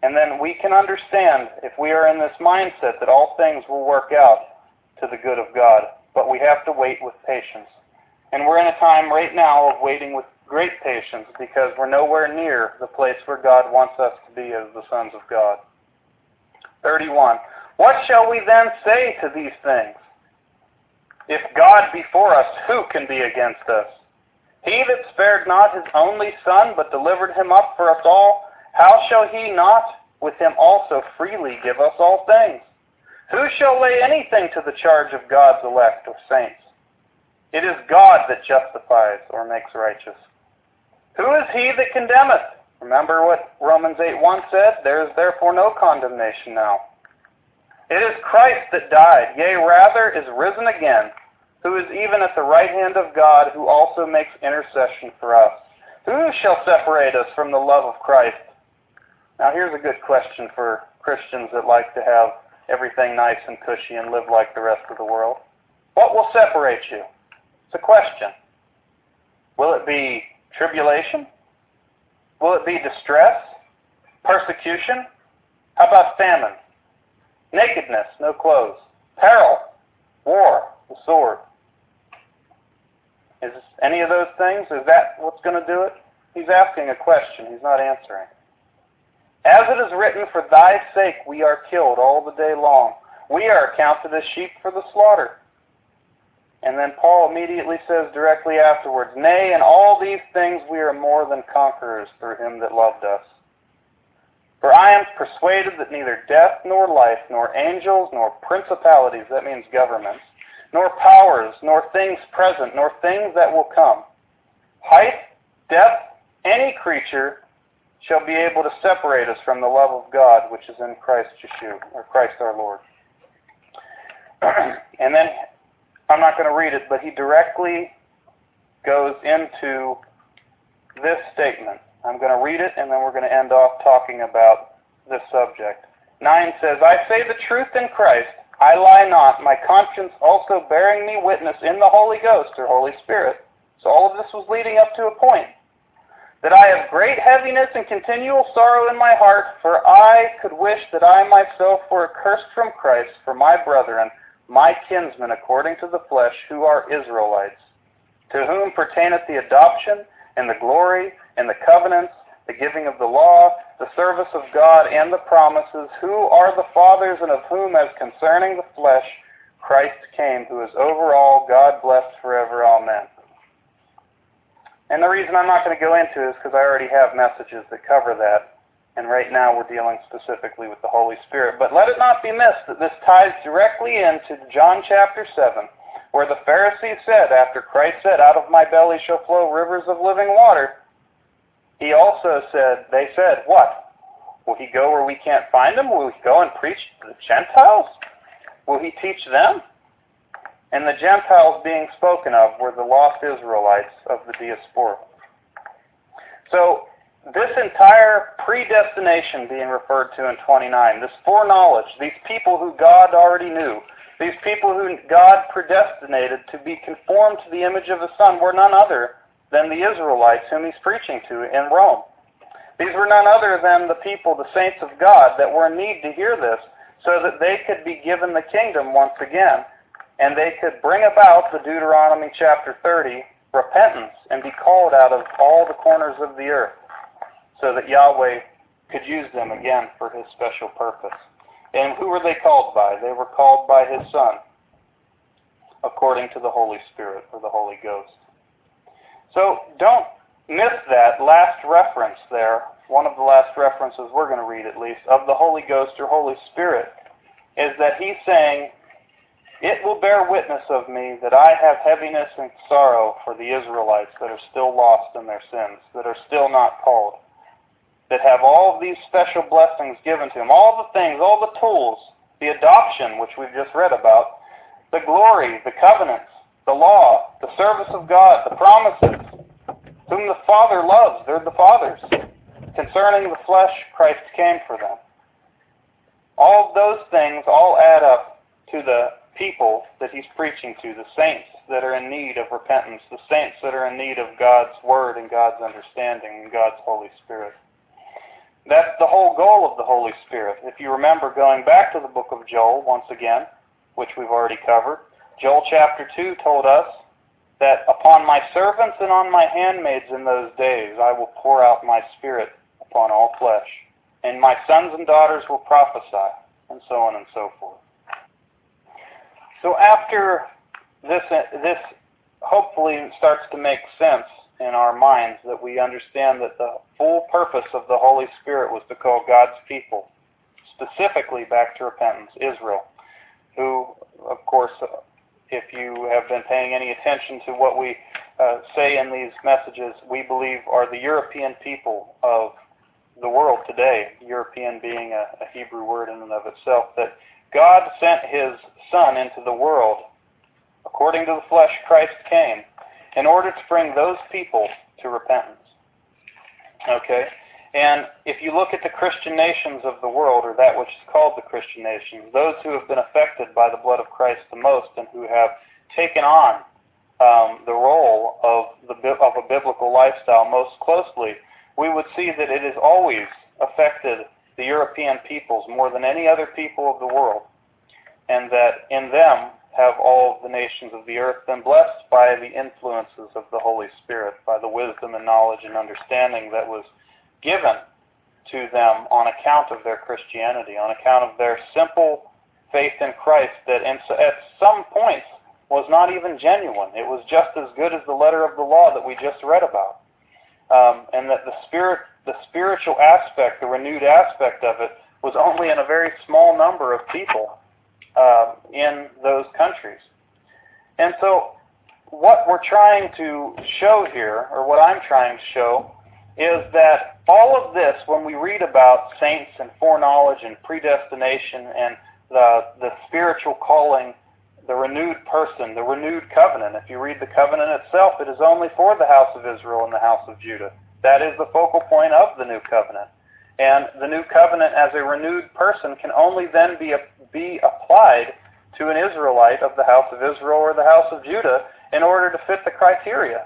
And then we can understand, if we are in this mindset, that all things will work out to the good of God. But we have to wait with patience. And we're in a time right now of waiting with great patience because we're nowhere near the place where God wants us to be as the sons of God. thirty-one. What shall we then say to these things? If God be for us, who can be against us? He that spared not his only Son, but delivered him up for us all, how shall he not with him also freely give us all things? Who shall lay anything to the charge of God's elect or saints? It is God that justifies or makes righteous. Who is he that condemneth? Remember what Romans eight one said? There is therefore no condemnation now. It is Christ that died, yea, rather is risen again, who is even at the right hand of God, who also makes intercession for us. Who shall separate us from the love of Christ? Now here's a good question for Christians that like to have everything nice and cushy and live like the rest of the world. What will separate you? It's a question. Will it be tribulation? Will it be distress? Persecution? How about famine? Nakedness, no clothes. Peril, war, the sword. Is any of those things, is that what's going to do it? He's asking a question. He's not answering. As it is written, for thy sake we are killed all the day long. We are accounted as sheep for the slaughter. And then Paul immediately says directly afterwards, nay, in all these things we are more than conquerors through him that loved us. For I am persuaded that neither death nor life, nor angels, nor principalities, that means governments, nor powers, nor things present, nor things that will come, height, depth, any creature shall be able to separate us from the love of God which is in Christ Yeshua, or Christ our Lord. And then, I'm not going to read it, but he directly goes into this statement. I'm going to read it, and then we're going to end off talking about this subject. nine says, I say the truth in Christ, I lie not, my conscience also bearing me witness in the Holy Ghost, or Holy Spirit. So all of this was leading up to a point. That I have great heaviness and continual sorrow in my heart, for I could wish that I myself were accursed from Christ for my brethren, my kinsmen according to the flesh, who are Israelites, to whom pertaineth the adoption, and the glory, and the covenants, the giving of the law, the service of God, and the promises, who are the fathers, and of whom, as concerning the flesh, Christ came, who is over all, God blessed forever. Amen. And the reason I'm not going to go into it is because I already have messages that cover that. And right now we're dealing specifically with the Holy Spirit. But let it not be missed that this ties directly into John chapter seven, where the Pharisees said, after Christ said, out of my belly shall flow rivers of living water, he also said, they said, what? Will he go where we can't find him? Will he go and preach to the Gentiles? Will he teach them? And the Gentiles being spoken of were the lost Israelites of the diaspora. So this entire predestination being referred to in twenty-nine, this foreknowledge, these people who God already knew, these people who God predestinated to be conformed to the image of the Son, were none other than the Israelites whom he's preaching to in Rome. These were none other than the people, the saints of God, that were in need to hear this so that they could be given the kingdom once again, and they could bring about the Deuteronomy chapter thirty repentance and be called out of all the corners of the earth so that Yahweh could use them again for his special purpose. And who were they called by? They were called by his Son, according to the Holy Spirit, or the Holy Ghost. So don't miss that last reference there, one of the last references we're going to read at least, of the Holy Ghost or Holy Spirit, is that he's saying, it will bear witness of me that I have heaviness and sorrow for the Israelites that are still lost in their sins, that are still not called, that have all of these special blessings given to them, all the things, all the tools, the adoption, which we've just read about, the glory, the covenants, the law, the service of God, the promises, whom the Father loves, they're the Father's. Concerning the flesh, Christ came for them. All of those things all add up to the people that he's preaching to, the saints that are in need of repentance, the saints that are in need of God's Word and God's understanding and God's Holy Spirit. That's the whole goal of the Holy Spirit. If you remember, going back to the book of Joel once again, which we've already covered, Joel chapter two told us that upon my servants and on my handmaids in those days I will pour out my Spirit upon all flesh, and my sons and daughters will prophesy, and so on and so forth. So after this, this hopefully starts to make sense in our minds, that we understand that the full purpose of the Holy Spirit was to call God's people specifically back to repentance, Israel, who, of course, if you have been paying any attention to what we uh, say in these messages, we believe are the European people of the world today, European being a, a Hebrew word in and of itself, that God sent His Son into the world. According to the flesh, Christ came in order to bring those people to repentance. Okay? And if you look at the Christian nations of the world, or that which is called the Christian nations, those who have been affected by the blood of Christ the most and who have taken on um, the role of, the, of a biblical lifestyle most closely, we would see that it has always affected the European peoples more than any other people of the world, and that in them have all of the nations of the earth been blessed by the influences of the Holy Spirit, by the wisdom and knowledge and understanding that was given to them on account of their Christianity, on account of their simple faith in Christ that in, at some points was not even genuine. It was just as good as the letter of the law that we just read about. Um, and that the spirit, the spiritual aspect, the renewed aspect of it, was only in a very small number of people uh, in those countries. And so what we're trying to show here, or what I'm trying to show, is that all of this, when we read about saints and foreknowledge and predestination and the, the spiritual calling, the renewed person, the renewed covenant, if you read the covenant itself, it is only for the house of Israel and the house of Judah. That is the focal point of the new covenant. And the new covenant as a renewed person can only then be, be applied to an Israelite of the house of Israel or the house of Judah in order to fit the criteria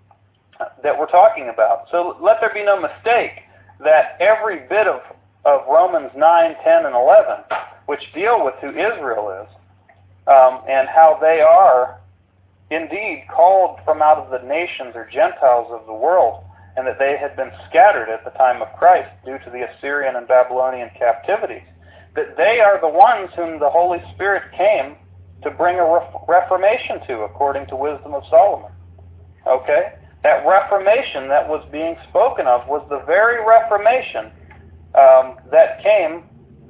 that we're talking about. So let there be no mistake that every bit of, of Romans nine, ten, and eleven, which deal with who Israel is, um, and how they are indeed called from out of the nations or Gentiles of the world, and that they had been scattered at the time of Christ due to the Assyrian and Babylonian captivities, that they are the ones whom the Holy Spirit came to bring a reformation to, according to Wisdom of Solomon. Okay? That reformation that was being spoken of was the very reformation um, that came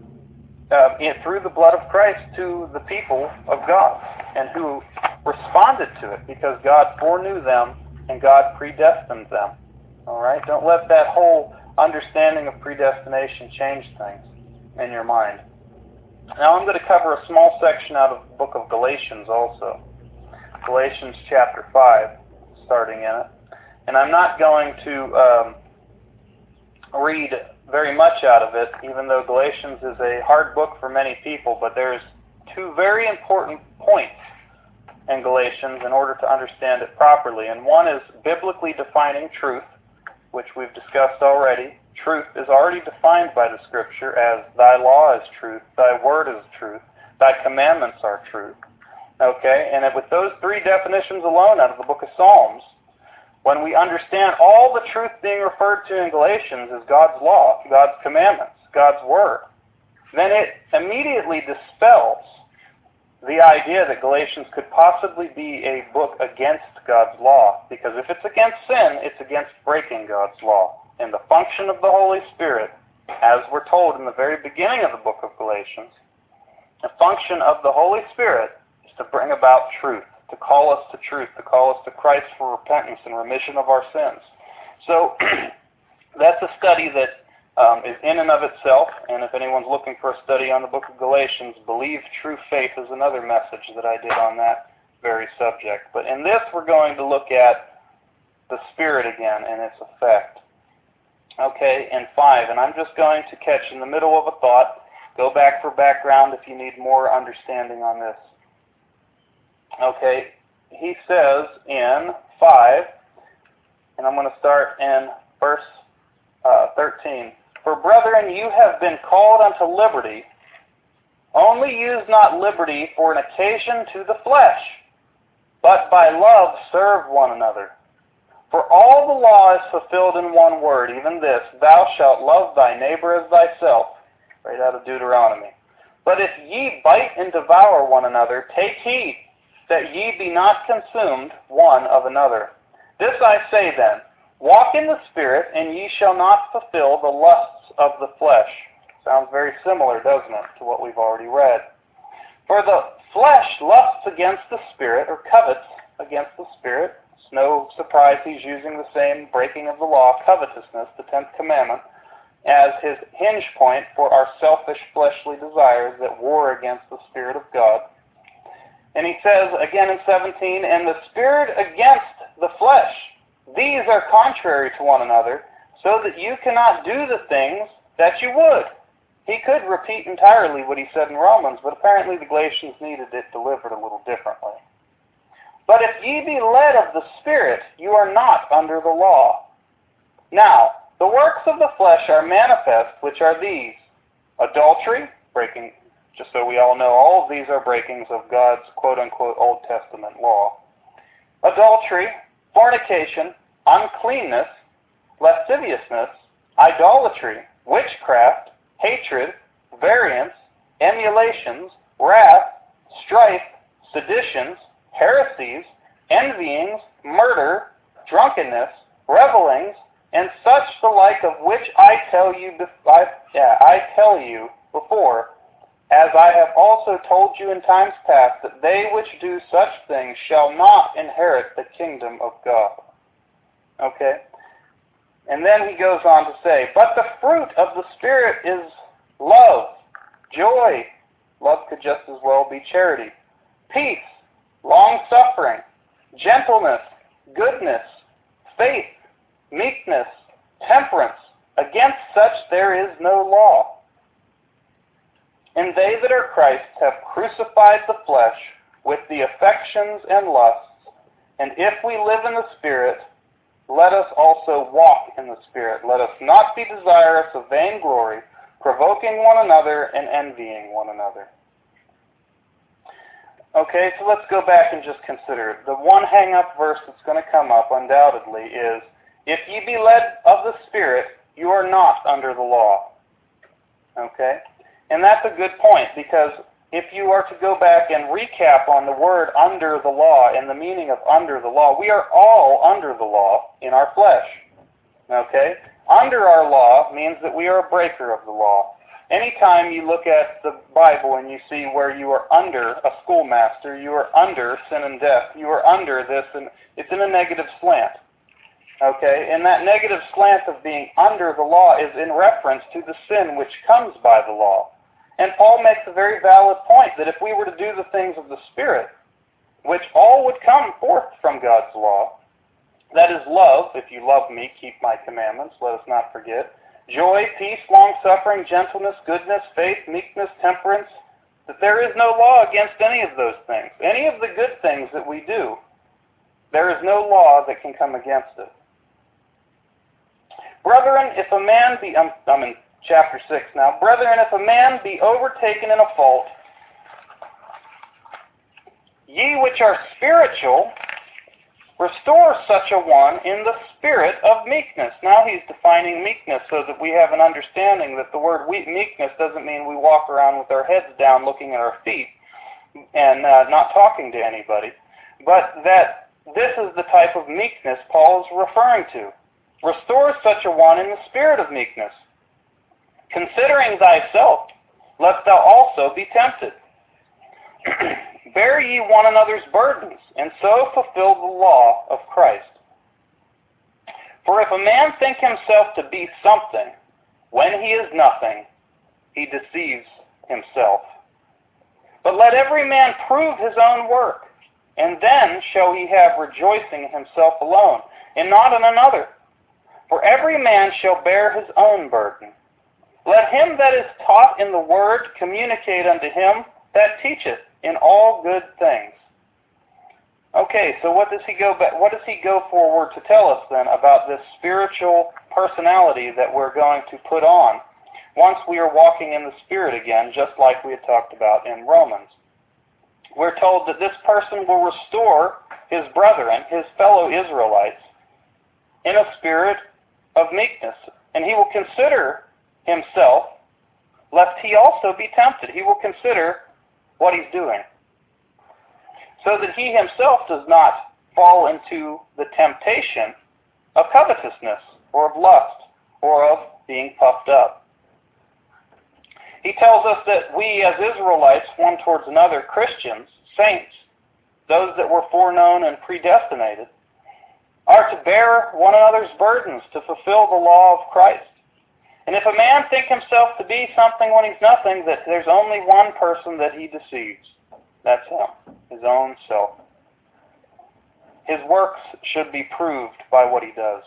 uh, in, through the blood of Christ to the people of God, and who responded to it because God foreknew them and God predestined them. All right? Don't let that whole understanding of predestination change things in your mind. Now I'm going to cover a small section out of the book of Galatians also. Galatians chapter five, starting in it. And I'm not going to um, read very much out of it, even though Galatians is a hard book for many people, but there's two very important points in Galatians in order to understand it properly. And one is biblically defining truth, which we've discussed already. Truth is already defined by the Scripture as thy law is truth, thy word is truth, thy commandments are truth. Okay? And with those three definitions alone out of the book of Psalms, when we understand all the truth being referred to in Galatians as God's law, God's commandments, God's word, then it immediately dispels the idea that Galatians could possibly be a book against God's law. Because if it's against sin, it's against breaking God's law. And the function of the Holy Spirit, as we're told in the very beginning of the book of Galatians, the function of the Holy Spirit is to bring about truth, to call us to truth, to call us to Christ for repentance and remission of our sins. So that's a study that um, is in and of itself, and if anyone's looking for a study on the book of Galatians, Believe True Faith is another message that I did on that very subject. But in this, we're going to look at the Spirit again and its effect. Okay, in five, and I'm just going to catch in the middle of a thought. Go back for background if you need more understanding on this. Okay, he says in five, and I'm going to start in verse uh, thirteen. For brethren, you have been called unto liberty. Only use not liberty for an occasion to the flesh, but by love serve one another. For all the law is fulfilled in one word, even this, thou shalt love thy neighbor as thyself. Right out of Deuteronomy. But if ye bite and devour one another, take heed that ye be not consumed one of another. This I say then, walk in the Spirit, and ye shall not fulfill the lusts of the flesh. Sounds very similar, doesn't it, to what we've already read. For the flesh lusts against the Spirit, or covets against the Spirit. It's no surprise he's using the same breaking of the law, covetousness, the tenth commandment, as his hinge point for our selfish fleshly desires that war against the Spirit of God. And he says again in seventeen, and the Spirit against the flesh, these are contrary to one another, so that you cannot do the things that you would. He could repeat entirely what he said in Romans, but apparently the Galatians needed it delivered a little differently. But if ye be led of the Spirit, you are not under the law. Now, the works of the flesh are manifest, which are these: adultery, breaking, just so we all know, all of these are breakings of God's quote-unquote Old Testament law. Adultery, fornication, uncleanness, lasciviousness, idolatry, witchcraft, hatred, variance, emulations, wrath, strife, seditions, heresies, envyings, murder, drunkenness, revelings, and such the like, of which I tell you, I, yeah, I tell you before, as I have also told you in times past, that they which do such things shall not inherit the kingdom of God. Okay? And then he goes on to say, but the fruit of the Spirit is love, joy. Love could just as well be charity. Peace, long-suffering, gentleness, goodness, faith, meekness, temperance. Against such there is no law. And they that are Christ's have crucified the flesh with the affections and lusts. And if we live in the Spirit, let us also walk in the Spirit. Let us not be desirous of vainglory, provoking one another and envying one another. Okay, so let's go back and just consider it. The one hang-up verse that's going to come up undoubtedly is, if ye be led of the Spirit, you are not under the law. Okay? And that's a good point, because if you are to go back and recap on the word under the law and the meaning of under the law, we are all under the law in our flesh. Okay? Under our law means that we are a breaker of the law. Anytime you look at the Bible and you see where you are under a schoolmaster, you are under sin and death, you are under this, and it's in a negative slant. Okay? And that negative slant of being under the law is in reference to the sin which comes by the law. And Paul makes a very valid point that if we were to do the things of the Spirit, which all would come forth from God's law, that is love, if you love me, keep my commandments, let us not forget, joy, peace, long-suffering, gentleness, goodness, faith, meekness, temperance, that there is no law against any of those things. Any of the good things that we do, there is no law that can come against it. Brethren, if a man be, I'm, I'm in chapter six now, brethren, if a man be overtaken in a fault, ye which are spiritual, restore such a one in the spirit of meekness. Now he's defining meekness so that we have an understanding that the word meekness doesn't mean we walk around with our heads down looking at our feet and uh, not talking to anybody, but that this is the type of meekness Paul is referring to. Restore such a one in the spirit of meekness, considering thyself, lest thou also be tempted. Bear ye one another's burdens, and so fulfill the law of Christ. For if a man think himself to be something, when he is nothing, he deceives himself. But let every man prove his own work, and then shall he have rejoicing himself alone, and not in another. For every man shall bear his own burden. Let him that is taught in the word communicate unto him that teacheth in all good things. Okay, so what does he go back, what does he go forward to tell us then about this spiritual personality that we're going to put on once we are walking in the Spirit again, just like we had talked about in Romans. We're told that this person will restore his brethren, his fellow Israelites, in a spirit of meekness, and he will consider himself, lest he also be tempted. He will consider what he's doing, so that he himself does not fall into the temptation of covetousness, or of lust, or of being puffed up. He tells us that we as Israelites, one towards another, Christians, saints, those that were foreknown and predestinated, are to bear one another's burdens to fulfill the law of Christ. And if a man think himself to be something when he's nothing, that there's only one person that he deceives. That's him, his own self. His works should be proved by what he does.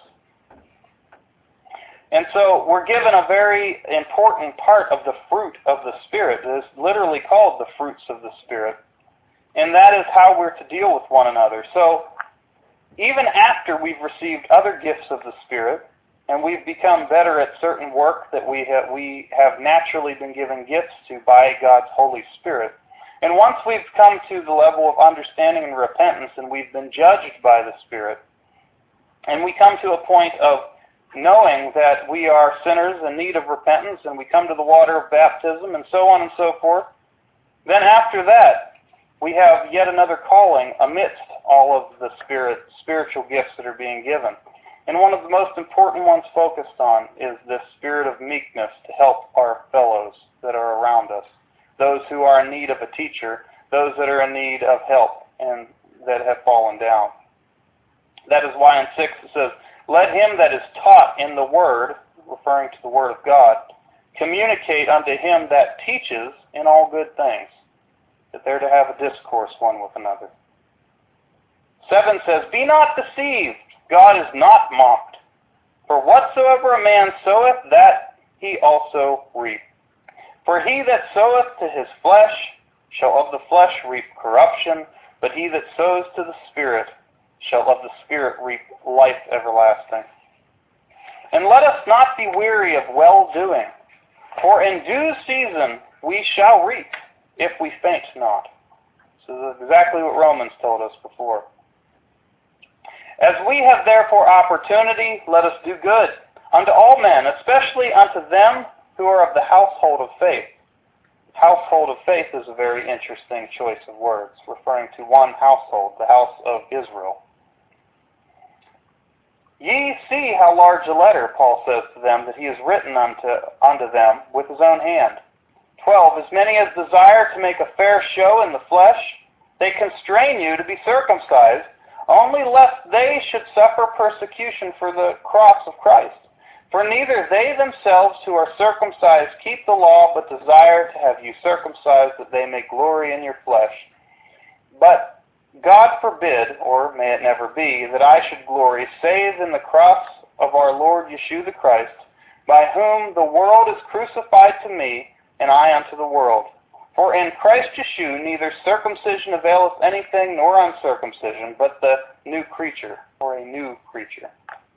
And so we're given a very important part of the fruit of the Spirit. It is literally called the fruits of the Spirit. And that is how we're to deal with one another. So even after we've received other gifts of the Spirit, and we've become better at certain work that we have, we have naturally been given gifts to by God's Holy Spirit, and once we've come to the level of understanding and repentance, and we've been judged by the Spirit, and we come to a point of knowing that we are sinners in need of repentance, and we come to the water of baptism, and so on and so forth, then after that, we have yet another calling amidst all of the spirit, spiritual gifts that are being given. And one of the most important ones focused on is this spirit of meekness to help our fellows that are around us, those who are in need of a teacher, those that are in need of help and that have fallen down. That is why in six it says, "Let him that is taught in the word," referring to the word of God, "communicate unto him that teaches in all good things," that they're to have a discourse one with another. Seven says, "Be not deceived, God is not mocked. For whatsoever a man soweth, that he also reap. For he that soweth to his flesh shall of the flesh reap corruption, but he that sows to the Spirit shall of the Spirit reap life everlasting. And let us not be weary of well-doing, for in due season we shall reap, if we faint not." So that's exactly what Romans told us before. "As we have therefore opportunity, let us do good unto all men, especially unto them who are of the household of faith." Household of faith is a very interesting choice of words, referring to one household, the house of Israel. "Ye see how large a letter," Paul says to them, "that he has written unto, unto them with his own hand. twelve. As many as desire to make a fair show in the flesh, they constrain you to be circumcised, only lest they should suffer persecution for the cross of Christ. For neither they themselves who are circumcised keep the law, but desire to have you circumcised, that they may glory in your flesh. But God forbid, or may it never be, that I should glory, save in the cross of our Lord Yeshua the Christ, by whom the world is crucified to me, and I unto the world. For in Christ Yeshua neither circumcision availeth anything, nor uncircumcision, but the new creature, or a new creature."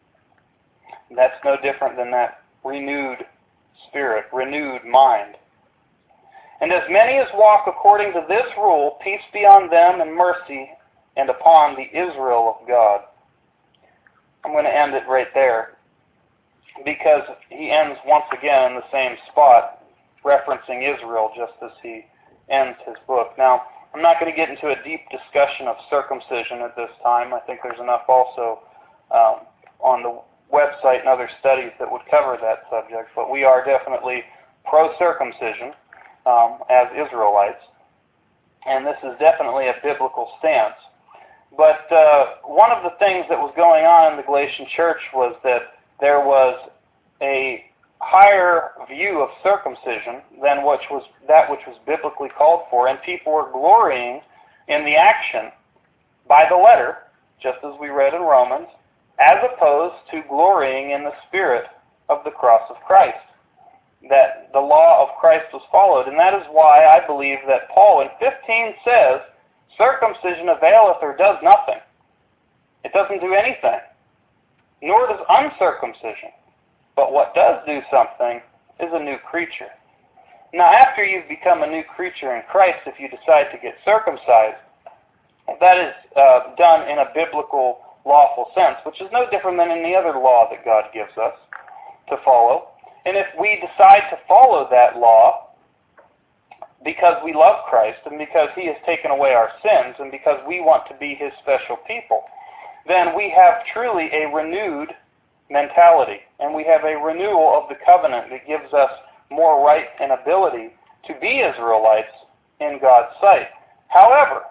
And that's no different than that renewed spirit, renewed mind. "And as many as walk according to this rule, peace be on them and mercy, and upon the Israel of God." I'm going to end it right there, because he ends once again in the same spot, referencing Israel just as he ends his book. Now, I'm not going to get into a deep discussion of circumcision at this time. I think there's enough also um, on the website and other studies that would cover that subject, but we are definitely pro-circumcision um, as Israelites, and this is definitely a biblical stance. But uh, one of the things that was going on in the Galatian church was that there was a higher view of circumcision than which was that which was biblically called for, and people were glorying in the action by the letter, just as we read in Romans, as opposed to glorying in the spirit of the cross of Christ, that the law of Christ was followed. And that is why I believe that Paul in fifteen says, "Circumcision availeth or does nothing." It doesn't do anything, nor does uncircumcision. But what does do something is a new creature. Now, after you've become a new creature in Christ, if you decide to get circumcised, that is uh, done in a biblical, lawful sense, which is no different than any other law that God gives us to follow. And if we decide to follow that law because we love Christ and because He has taken away our sins and because we want to be His special people, then we have truly a renewed mentality, and we have a renewal of the covenant that gives us more right and ability to be Israelites in God's sight. However,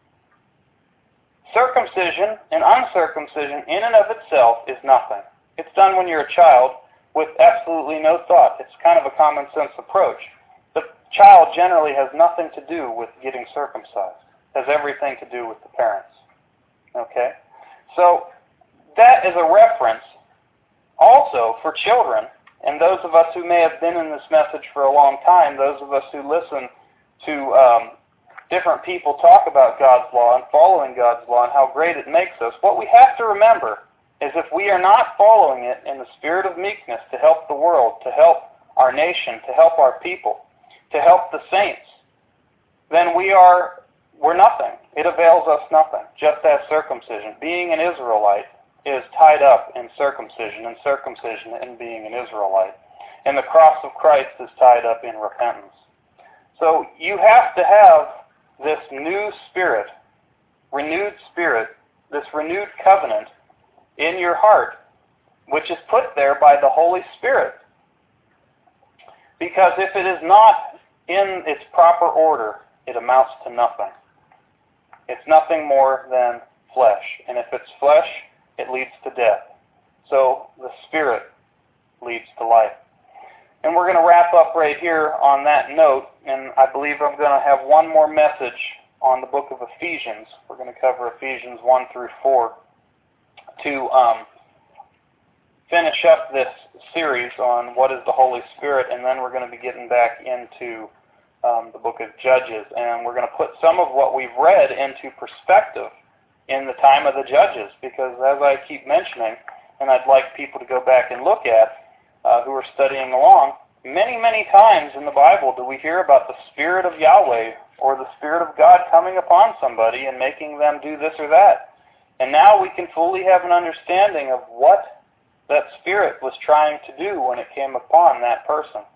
circumcision and uncircumcision in and of itself is nothing. It's done when you're a child with absolutely no thought. It's kind of a common sense approach. The child generally has nothing to do with getting circumcised. It has everything to do with the parents. Okay? So that is a reference also for children, and those of us who may have been in this message for a long time, those of us who listen to um, different people talk about God's law and following God's law and how great it makes us, what we have to remember is if we are not following it in the spirit of meekness to help the world, to help our nation, to help our people, to help the saints, then we are, we're nothing. It avails us nothing, just as circumcision. Being an Israelite is tied up in circumcision, and circumcision in being an Israelite. And the cross of Christ is tied up in repentance. So you have to have this new spirit, renewed spirit, this renewed covenant in your heart, which is put there by the Holy Spirit. Because if it is not in its proper order, it amounts to nothing. It's nothing more than flesh. And if it's flesh, it leads to death. So the Spirit leads to life. And we're going to wrap up right here on that note, and I believe I'm going to have one more message on the book of Ephesians. We're going to cover Ephesians one through four to um, finish up this series on what is the Holy Spirit, and then we're going to be getting back into um, the book of Judges, and we're going to put some of what we've read into perspective in the time of the Judges, because as I keep mentioning, and I'd like people to go back and look at, uh, who are studying along, many, many times in the Bible do we hear about the Spirit of Yahweh or the Spirit of God coming upon somebody and making them do this or that. And now we can fully have an understanding of what that Spirit was trying to do when it came upon that person.